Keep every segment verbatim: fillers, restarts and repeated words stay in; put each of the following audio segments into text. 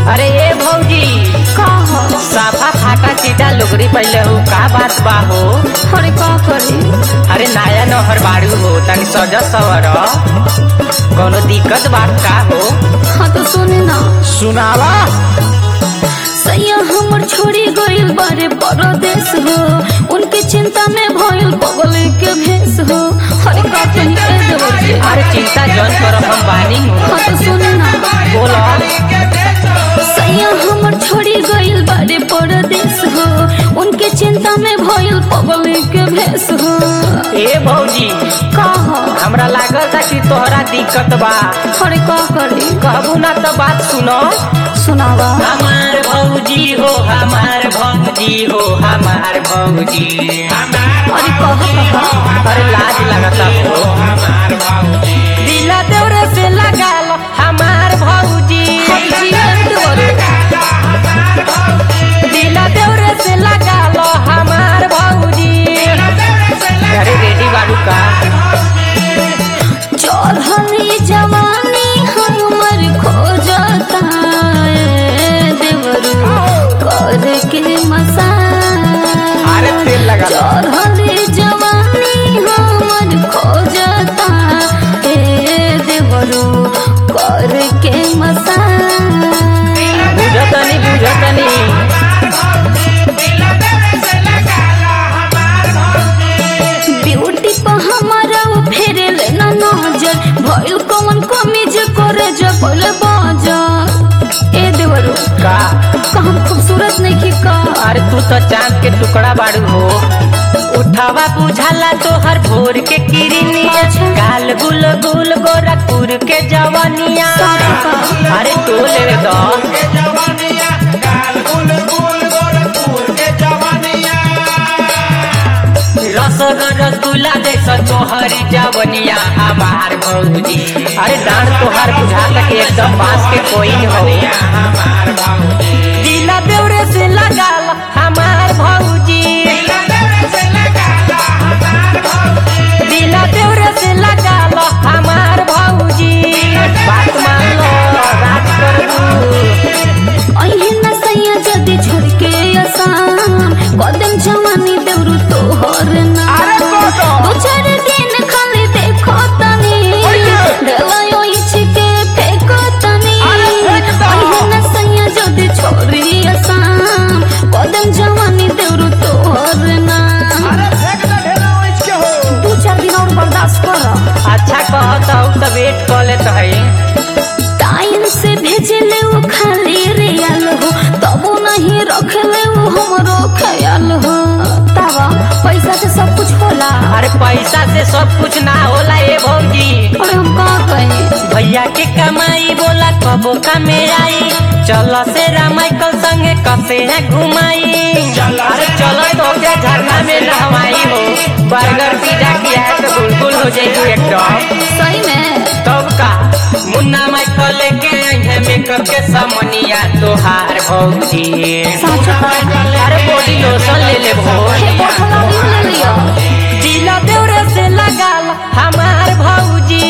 अरे ए भौजी का हो? साफा फाटा सीधा लुगड़ी पहले हो, का बात बा हो? अरे का करी? अरे नया नहर बाड़ू हो, तनी सज सवर कोनो दिक्कत बात का हो? हाँ तो सुने ना, सुनावा। सैया हमर छोड़ी गइल बारे परदेश हो, उनके चिंता में भइल बगल के भेस हो। अरे का कही ए देवर जी? अरे चिंता जन करो, हम बानी हूँ। हाँ तो सुने ना, बोलो। सैया हमर छोड़ी गइल बारे परदेश हो, उनके चिंता में भइल बगल के भेस हो। ए भौजी का हो? हमरा लागल था कि तोहरा दिक्कत बा। अरे का करी? कहबू ना तो बात सुनो। सुनावा। हमार भौजी हो, हमार भौजी हो, हमार भौजी। अरे कहा कहा? अरे लाज लगता हो। दिला देवरे से लगा लो हमार भौजी। दिला देवरे से लगा लो हमार भौजी। अरे रेडी बाबू का चौधरी जवानी हमर खोजता देवरू कर के मसान। अरे तेल लगा लो। चौधरी जवानी हमर खोजता देवरू कर के मसान। बुझतनी बुझतनी ब्यूटी पर हमारा फेरे लेना नजर, भइल कौन कमी जे करे जबल बाजार। ए देवरू का का हम खूबसूरत नहीं की का? अरे तू तो चांद के टुकड़ा बाड़ू हो। उठावा बुझाला तोहर भोर के किरनिया, गाल गुल गुल गोरखपुर के जवानिया। अरे तो ले दो रसगर रसगुल्ला जैसा तोहर जवनिया हमार भौजी। अरे डांड तोहर बुझाता कि एकदम बास के कोई हो। दिला देवरे से लगा लो हमार भौजी। दिला देवरे से लगा लो हमार भौजी। बात मान लो, राज कर दू। अहे न सैया जदी छोड़ के आसाम, कदम जवानी देवरू तोहर ना। दो चार दिन खाली देखो तनी, ढेलायो इछके फेंको तनी। अहे न सैया जदी छोड़ी आसाम, कदम जवानी देवरू तोहर ना। दो चार दिन और बर्दाश्त करो। अच्छा कहता हूँ तो वेट कर लेता है। टाइम से भेजले वो खाली रियल हो, तबो नहीं रखले वो हमरो ख्याल हो। तावा पैसा से सब कुछ होला। अरे पैसा से सब कुछ ना होला ए भौजी। अरे हम का कहें? भैया के कमाई बोला कबो का मेराई। चलो से रामाइकल संगे कसे है घुमाई। अरे चलो तो क्या झरना में नहवाई हो। बर्गर पिज्जा किया है तो बुलबुल हो जाएगी एकदम। सही में तब का मुन्ना माइकल के मेकअप के समनिया तोहार भौजी। अरे बॉडी लोशन ले ले भो। हे बोतला भी ले लियो। दिला देवरे से लगा लो हमार भौजी।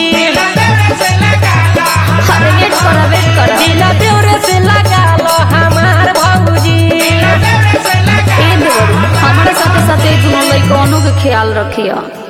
अरे वेट करो वेट करो। दिला देवरे से लगा लो हमार भौजी। ए देवरू हमारे साथे साथे दोनों लइकनों के ख्याल रखियो।